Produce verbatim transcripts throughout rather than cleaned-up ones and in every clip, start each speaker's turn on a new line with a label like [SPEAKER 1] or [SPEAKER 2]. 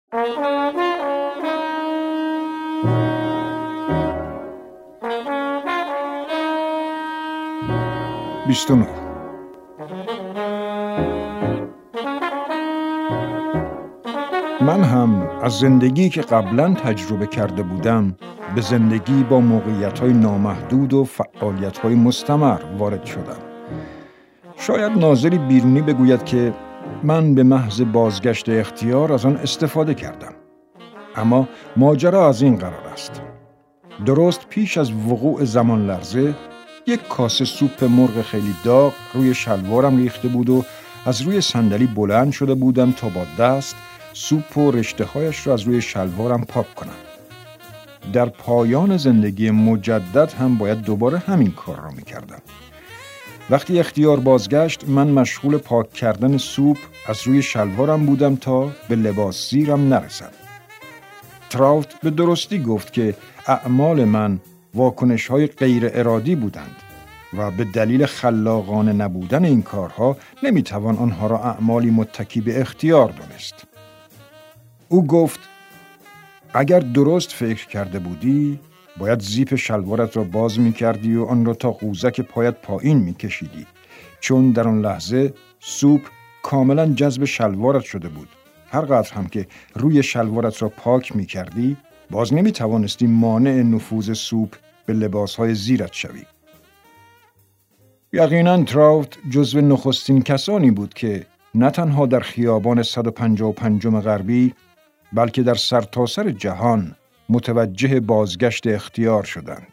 [SPEAKER 1] بیست و نه. من هم از زندگی که قبلا تجربه کرده بودم به زندگی با موقعیت‌های نامحدود و فعالیت‌های مستمر وارد شدم. شاید ناظری بیرونی بگوید که من به محض بازگشت اختیار از آن استفاده کردم. اما ماجرا از این قرار است. درست پیش از وقوع زمان لرزه یک کاسه سوپ مرغ خیلی داغ روی شلوارم ریخته بود و از روی صندلی بلند شده بودم تا با دست سوپ و رشته هایش را از روی شلوارم پاک کنم. در پایان زندگی مجدد هم باید دوباره همین کار را می کردم. وقتی اختیار بازگشت من مشغول پاک کردن سوپ از روی شلوارم بودم تا به لباس زیرم نرسد. تراوت به درستی گفت که اعمال من واکنش‌های غیر ارادی بودند و به دلیل خلاقانه نبودن این کارها نمیتوان آنها را اعمالی متکی به اختیار دانست. او گفت اگر درست فکر کرده بودی باید زیپ شلوارت را باز می‌کردی و آن را تا قوزک پایت پایین می‌کشیدی، چون در آن لحظه سوپ کاملا جذب شلوارت شده بود. هر قدر هم که روی شلوارت را پاک می‌کردی باز نمی‌توانستی مانع نفوذ سوپ به لباس‌های زیرت شوی. یقیناً تراوت جزو نخستین کسانی بود که نه تنها در خیابان صد و پنجاه و پنجم غربی بلکه در سرتاسر جهان متوجه بازگشت اختیار شدند.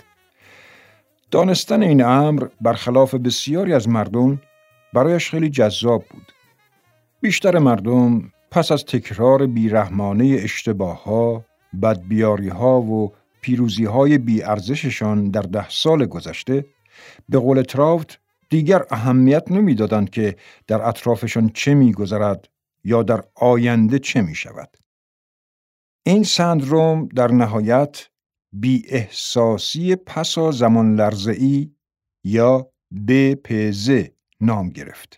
[SPEAKER 1] دانستن این امر برخلاف بسیاری از مردم برایش خیلی جذاب بود. بیشتر مردم پس از تکرار بیرحمانه اشتباه‌ها، بدبیاری‌ها و پیروزی‌های بی‌ارزششان در ده سال گذشته، به قول تراوت دیگر اهمیت نمی‌دادند که در اطرافشان چه می‌گذرد یا در آینده چه می‌شود. این سندروم در نهایت بی احساسی پسا زمان لرزه‌ای یا بی پی زد نام گرفت.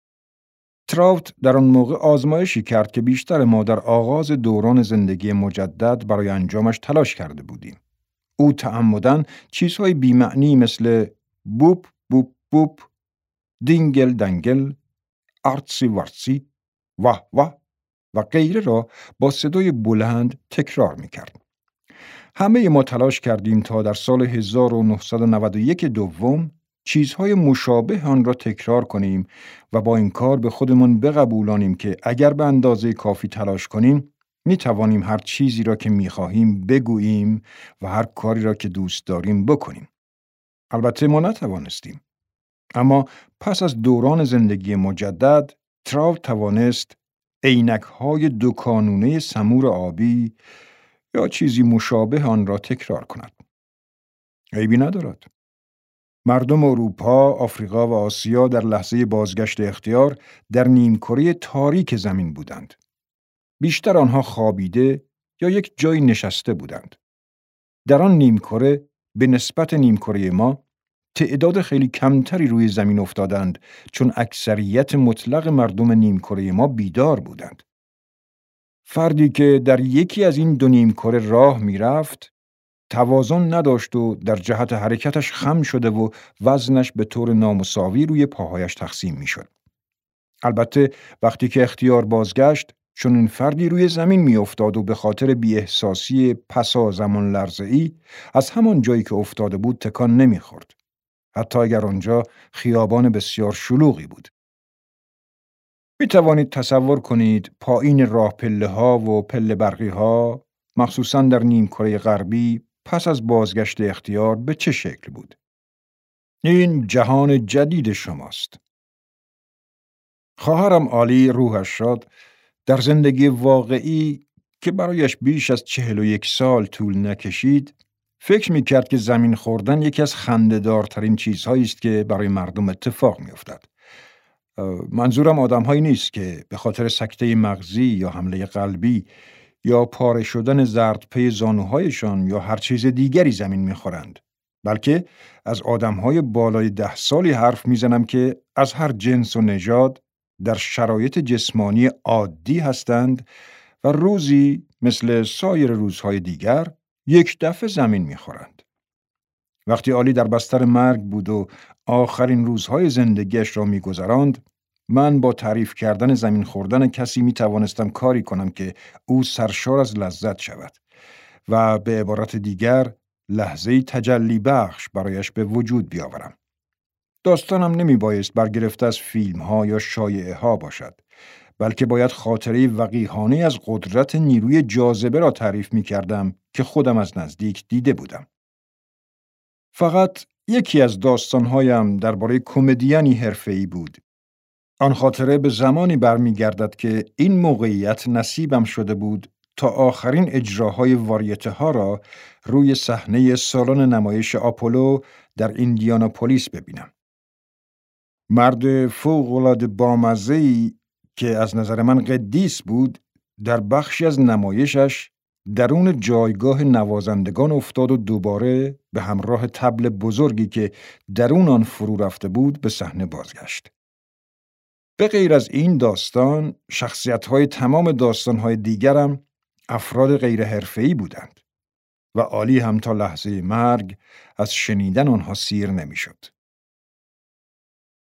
[SPEAKER 1] تراوت در آن موقع آزمایشی کرد که بیشتر ما در آغاز دوران زندگی مجدد برای انجامش تلاش کرده بودیم. او تعمداً چیزهای بی‌معنی مثل بوپ بوپ بوپ، دینگل دنگل، آرتسی وارتسی، واه واه و غیره را با صدای بلند تکرار می‌کرد. همه ما تلاش کردیم تا در سال هزار و نهصد و نود و یک دوم چیزهای مشابه آن را تکرار کنیم و با این کار به خودمان بقبولانیم که اگر به اندازه کافی تلاش کنیم می توانیم هر چیزی را که می خواهیم بگوییم و هر کاری را که دوست داریم بکنیم. البته ما نتوانستیم. اما پس از دوران زندگی مجدد تراوت توانست عینک‌های دو کانونه سمور آبی یا چیزی مشابه آن را تکرار کند. عیبی ندارد. مردم اروپا، آفریقا و آسیا در لحظه بازگشت اختیار در نیمکره تاریک زمین بودند. بیشتر آنها خوابیده یا یک جای نشسته بودند. در آن نیمکره به نسبت نیمکره ما تعداد خیلی کمتری روی زمین افتادند، چون اکثریت مطلق مردم نیمکره ما بیدار بودند. فردی که در یکی از این دو نیمکره راه می رفت توازن نداشت و در جهت حرکتش خم شده و وزنش به طور نامساوی روی پاهایش تقسیم می شد. البته وقتی که اختیار بازگشت چون این فردی روی زمین می افتاد و به خاطر بی احساسی پسا زمان لرزه‌ای از همان جایی که افتاده بود تکان نمی خورد. حتی اگر آنجا خیابان بسیار شلوغی بود. می توانید تصور کنید پایین راه پله ها و پله برقی ها مخصوصاً در نیمکره غربی پس از بازگشت اختیار به چه شکل بود. این جهان جدید شماست. خواهرم عالی روحش شاد در زندگی واقعی که برایش بیش از چهل و یک سال طول نکشید فکر می‌کرد که زمین خوردن یکی از خنده‌دارترین چیزهایی است که برای مردم اتفاق می‌افتد. منظورم آدم‌هایی نیست که به خاطر سکته مغزی یا حمله قلبی یا پاره شدن زردپی زانوهایشان یا هر چیز دیگری زمین می‌خورند، بلکه از آدم‌های بالای ده سالی حرف می‌زنم که از هر جنس و نژاد در شرایط جسمانی عادی هستند و روزی مثل سایر روزهای دیگر یک دفعه زمین میخورند. وقتی عالی در بستر مرگ بود و آخرین روزهای زندگیش را میگذراند، من با تعریف کردن زمین خوردن کسی می توانستم کاری کنم که او سرشار از لذت شود و به عبارت دیگر لحظه‌ای تجلی بخش برایش به وجود بیاورم. داستانم نمی بایست برگرفته از فیلم ها یا شایعه ها باشد، بلکه باید خاطره وقیحانه از قدرت نیروی جاذبه را تعریف می کردم که خودم از نزدیک دیده بودم. فقط یکی از داستانهایم درباره کمدیانی حرفه‌ای بود. آن خاطره به زمانی برمیگردد که این موقعیت نصیبم شده بود تا آخرین اجراهای واریته ها را روی صحنه سالن نمایش آپولو در ایندیاناپولیس ببینم. مرد فوق‌العاده بامزه‌ای که از نظر من قدیس بود، در بخشی از نمایشش درون جایگاه نوازندگان افتاد و دوباره به همراه طبل بزرگی که درون آن فرو رفته بود به صحنه بازگشت. به غیر از این داستان، شخصیت‌های تمام داستان‌های دیگرم افراد غیر حرفه‌ای بودند و عالی هم تا لحظه مرگ از شنیدن آنها سیر نمی‌شد.